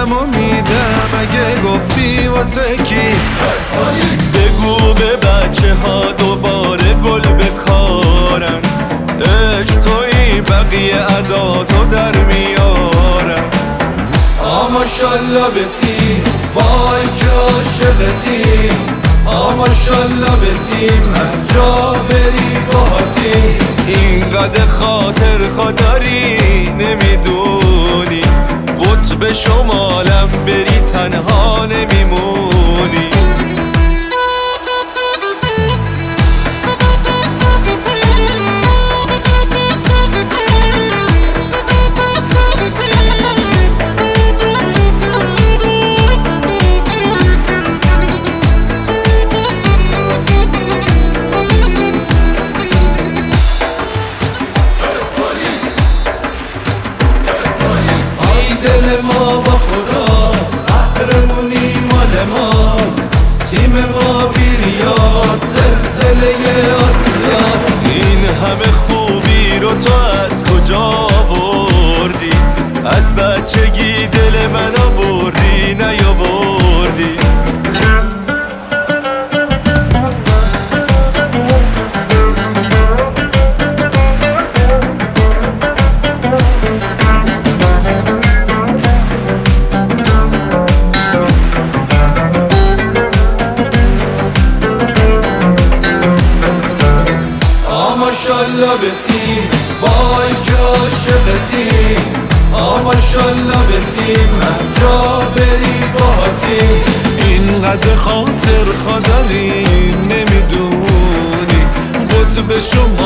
جونمو میدم اگه گفتی واسه کی. بگو به بچه ها دوباره گل بکارن، عشق توی بقیه عداتو در میارن. ماشالله به تیم، وای که عاشقتی. ماشالله به تیم، من جا بری باهاتی. اینقدر خاطر خداری نمیدونی، قطب شمالم بری تنها نمیمونی. دل ما با خداست، قهرمونی مال ماست. تیم ما بیریاست، زلزله آسیاست. این همه خوبی رو تو از کجا بردی؟ از بچگی دل منو بردی نیاوردی. ماشالله به تیم، وای که عاشقتی. ماشالله به تیم، من جا بری باهاتی. اینقدر خاطر خداری نمیدونی، قطب شما